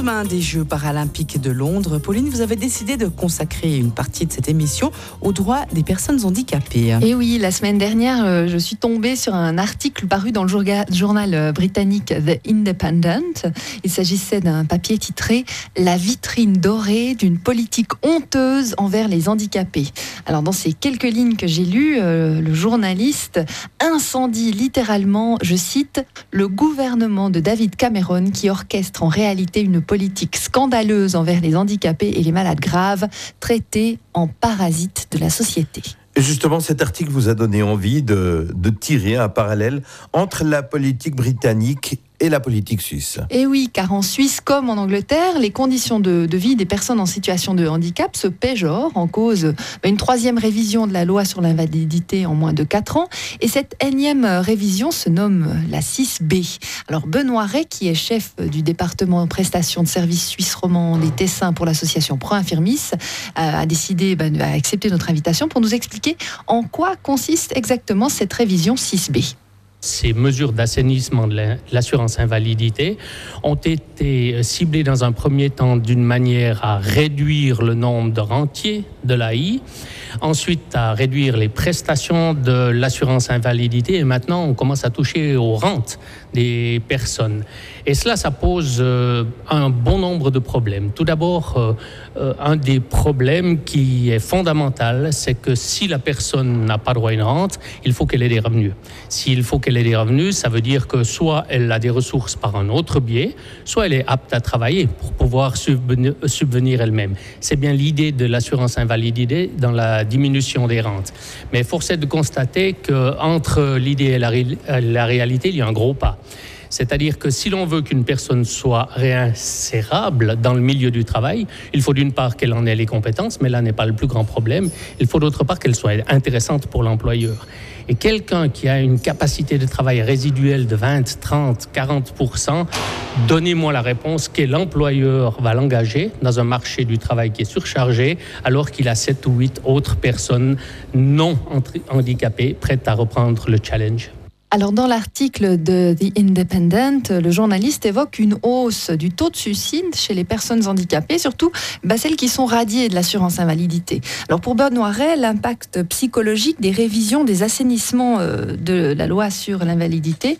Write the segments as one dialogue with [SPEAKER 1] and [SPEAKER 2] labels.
[SPEAKER 1] lendemain des Jeux paralympiques de Londres, Pauline, vous avez décidé de consacrer une partie de cette émission aux droits des personnes handicapées.
[SPEAKER 2] Et oui, la semaine dernière, je suis tombée sur un article paru dans le journal britannique The Independent. Il s'agissait d'un papier titré « La vitrine dorée d'une politique honteuse envers les handicapés ». Alors dans ces quelques lignes que j'ai lues, le journaliste incendie littéralement, je cite, « le gouvernement de David Cameron qui orchestre en réalité une politique scandaleuse envers les handicapés et les malades graves, traités en parasites de la société ».
[SPEAKER 3] Et justement, cet article vous a donné envie de tirer un parallèle entre la politique britannique et la politique suisse.
[SPEAKER 2] Et oui, car en Suisse comme en Angleterre, les conditions de vie des personnes en situation de handicap se péjorent en cause une troisième révision de la loi sur l'invalidité en moins de 4 ans. Et cette énième révision se nomme la 6B. Alors Benoît Ray, qui est chef du département prestations de services suisse romand des Tessins pour l'association Pro Infirmis, a décidé à accepter notre invitation pour nous expliquer en quoi consiste exactement cette révision 6B.
[SPEAKER 4] Ces mesures d'assainissement de l'assurance invalidité ont été ciblées dans un premier temps d'une manière à réduire le nombre de rentiers de l'AI, ensuite à réduire les prestations de l'assurance invalidité et maintenant on commence à toucher aux rentes des personnes. Et cela, ça pose un bon nombre de problèmes. Tout d'abord, un des problèmes qui est fondamental, c'est que si la personne n'a pas droit à une rente, il faut qu'elle ait des revenus. S'il faut qu'elle ait des revenus, ça veut dire que soit elle a des ressources par un autre biais, soit elle est apte à travailler pour pouvoir subvenir elle-même. C'est bien l'idée de l'assurance invalidité dans la diminution des rentes. Mais force est de constater qu'entre l'idée et la réalité, il y a un gros pas. C'est-à-dire que si l'on veut qu'une personne soit réinsérable dans le milieu du travail, il faut d'une part qu'elle en ait les compétences, mais là n'est pas le plus grand problème. Il faut d'autre part qu'elle soit intéressante pour l'employeur. Et quelqu'un qui a une capacité de travail résiduelle de 20, 30, 40%, donnez-moi la réponse que l'employeur va l'engager dans un marché du travail qui est surchargé, alors qu'il a 7 ou 8 autres personnes non handicapées prêtes à reprendre le challenge.
[SPEAKER 2] Alors dans l'article de The Independent, le journaliste évoque une hausse du taux de suicide chez les personnes handicapées, surtout celles qui sont radiées de l'assurance invalidité. Alors pour Benoît Ray, l'impact psychologique des révisions des assainissements de la loi sur l'invalidité,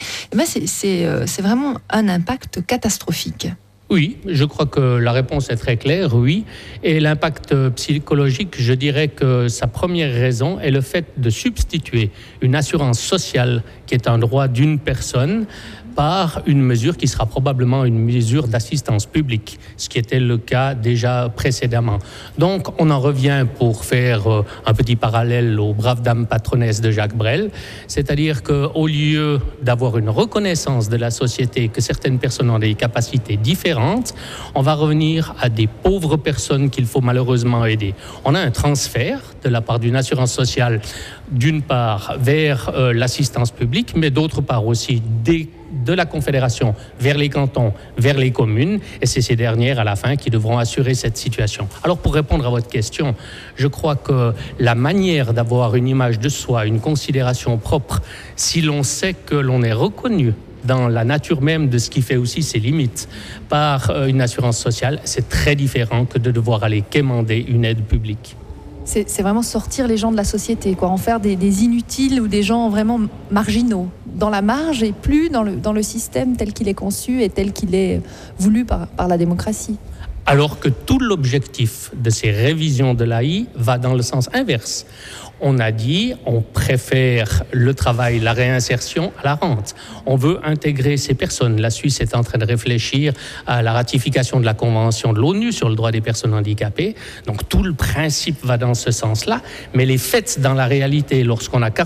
[SPEAKER 2] c'est vraiment un impact catastrophique.
[SPEAKER 4] Oui, je crois que la réponse est très claire, oui. Et l'impact psychologique, je dirais que sa première raison est le fait de substituer une assurance sociale qui est un droit d'une personne par une mesure qui sera probablement une mesure d'assistance publique, ce qui était le cas déjà précédemment. Donc, on en revient pour faire un petit parallèle aux braves dames patronesses de Jacques Brel, c'est-à-dire qu'au lieu d'avoir une reconnaissance de la société que certaines personnes ont des capacités différentes, on va revenir à des pauvres personnes qu'il faut malheureusement aider. On a un transfert de la part d'une assurance sociale, d'une part vers l'assistance publique, mais d'autre part aussi de la Confédération vers les cantons, vers les communes, et c'est ces dernières à la fin qui devront assurer cette situation. Alors pour répondre à votre question, je crois que la manière d'avoir une image de soi, une considération propre, si l'on sait que l'on est reconnu dans la nature même de ce qui fait aussi ses limites par une assurance sociale, c'est très différent que de devoir aller quémander une aide publique.
[SPEAKER 2] C'est vraiment sortir les gens de la société, en faire des inutiles ou des gens vraiment marginaux, dans la marge et plus dans le système tel qu'il est conçu et tel qu'il est voulu par la démocratie.
[SPEAKER 4] Alors que tout l'objectif de ces révisions de l'AI va dans le sens inverse. On a dit, on préfère le travail, la réinsertion à la rente. On veut intégrer ces personnes. La Suisse est en train de réfléchir à la ratification de la Convention de l'ONU sur le droit des personnes handicapées. Donc tout le principe va dans ce sens-là. Mais les faits dans la réalité, lorsqu'on a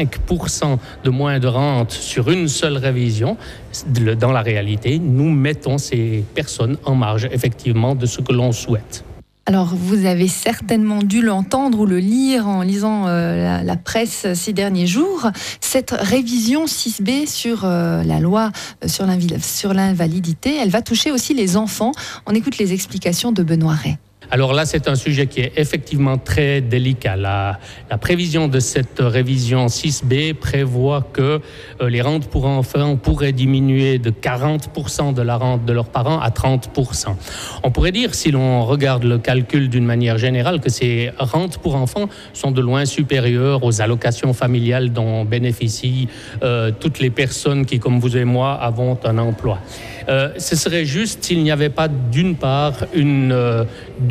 [SPEAKER 4] 45% de moins de rente sur une seule révision, dans la réalité, nous mettons ces personnes en marge, effectivement, de ce que l'on souhaite.
[SPEAKER 2] Alors, vous avez certainement dû l'entendre ou le lire en lisant la presse ces derniers jours. Cette révision 6B sur la loi sur l'invalidité, elle va toucher aussi les enfants. On écoute les explications de Benoît Ray.
[SPEAKER 4] Alors là, c'est un sujet qui est effectivement très délicat. La prévision de cette révision 6B prévoit que les rentes pour enfants pourraient diminuer de 40% de la rente de leurs parents à 30%. On pourrait dire, si l'on regarde le calcul d'une manière générale, que ces rentes pour enfants sont de loin supérieures aux allocations familiales dont bénéficient toutes les personnes qui, comme vous et moi, avons un emploi. Ce serait juste s'il n'y avait pas, d'une part, une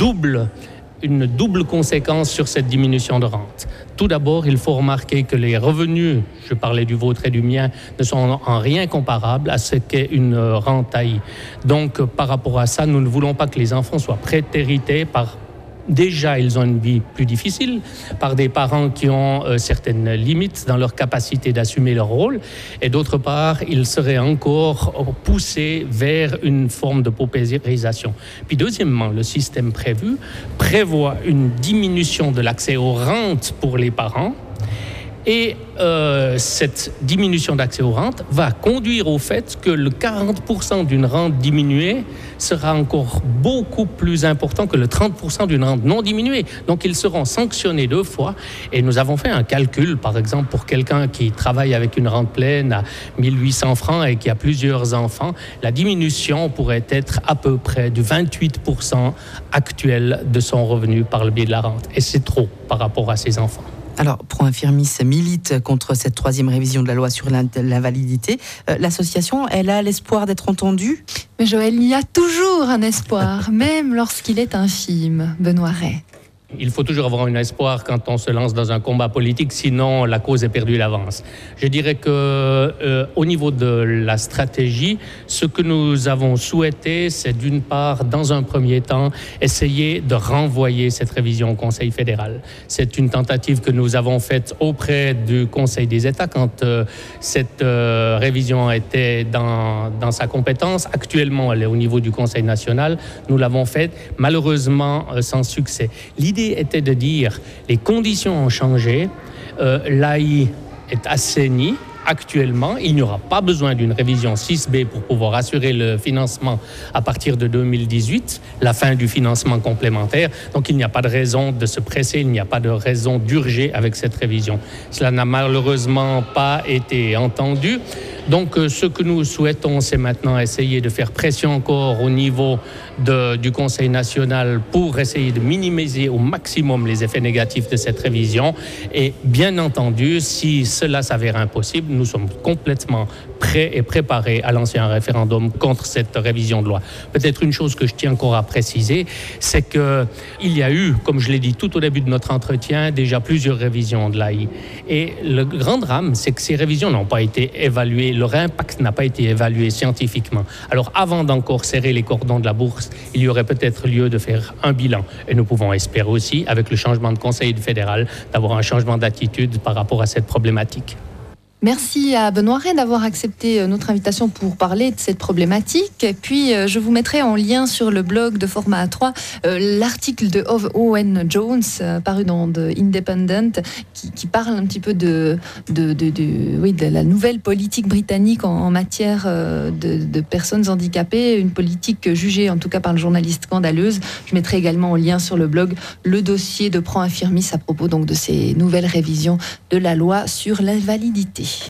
[SPEAKER 4] double conséquence sur cette diminution de rente. Tout d'abord, il faut remarquer que les revenus, je parlais du vôtre et du mien, ne sont en rien comparables à ce qu'est une rente AI. Donc, par rapport à ça, nous ne voulons pas que les enfants soient préhérités par... Déjà, ils ont une vie plus difficile par des parents qui ont certaines limites dans leur capacité d'assumer leur rôle. Et d'autre part, ils seraient encore poussés vers une forme de paupérisation. Puis deuxièmement, le système prévu prévoit une diminution de l'accès aux rentes pour les parents. Et cette diminution d'accès aux rentes va conduire au fait que le 40% d'une rente diminuée sera encore beaucoup plus important que le 30% d'une rente non diminuée. Donc, ils seront sanctionnés 2 fois. Et nous avons fait un calcul, par exemple, pour quelqu'un qui travaille avec une rente pleine à 1800 francs et qui a plusieurs enfants, la diminution pourrait être à peu près du 28% actuel de son revenu par le biais de la rente. Et c'est trop par rapport à ses enfants.
[SPEAKER 1] Alors, Pro-Infirmis milite contre cette 3e révision de la loi sur l'invalidité. L'association, elle a l'espoir d'être entendue ?
[SPEAKER 2] Mais Joël, il y a toujours un espoir, même lorsqu'il est infime, Benoît Ray.
[SPEAKER 4] Il faut toujours avoir un espoir quand on se lance dans un combat politique, sinon la cause est perdue d'avance. Je dirais que au niveau de la stratégie, ce que nous avons souhaité, c'est d'une part, dans un premier temps, essayer de renvoyer cette révision au Conseil fédéral. C'est une tentative que nous avons faite auprès du Conseil des États quand cette révision était dans sa compétence. Actuellement, elle est au niveau du Conseil national. Nous l'avons faite, malheureusement, sans succès. L'idée était de dire les conditions ont changé, l'AI est assainie. Actuellement, il n'y aura pas besoin d'une révision 6B pour pouvoir assurer le financement à partir de 2018, la fin du financement complémentaire. Donc, il n'y a pas de raison de se presser, il n'y a pas de raison d'urger avec cette révision. Cela n'a malheureusement pas été entendu. Donc, ce que nous souhaitons, c'est maintenant essayer de faire pression encore au niveau du Conseil national pour essayer de minimiser au maximum les effets négatifs de cette révision. Et bien entendu, si cela s'avère impossible, nous sommes complètement prêts et préparés à lancer un référendum contre cette révision de loi. Peut-être une chose que je tiens encore à préciser, c'est qu'il y a eu, comme je l'ai dit tout au début de notre entretien, déjà plusieurs révisions de l'AI. Et le grand drame, c'est que ces révisions n'ont pas été évaluées, leur impact n'a pas été évalué scientifiquement. Alors avant d'encore serrer les cordons de la bourse, il y aurait peut-être lieu de faire un bilan. Et nous pouvons espérer aussi, avec le changement de conseil fédéral, d'avoir un changement d'attitude par rapport à cette problématique.
[SPEAKER 2] Merci à Benoît Ray d'avoir accepté notre invitation pour parler de cette problématique. Et puis, je vous mettrai en lien sur le blog de Format A3 l'article de Owen Jones paru dans The Independent qui parle un petit peu de la nouvelle politique britannique en matière de personnes handicapées, une politique jugée en tout cas par le journaliste scandaleuse. Je mettrai également en lien sur le blog le dossier de Pro-Infirmis à propos donc de ces nouvelles révisions de la loi sur l'invalidité.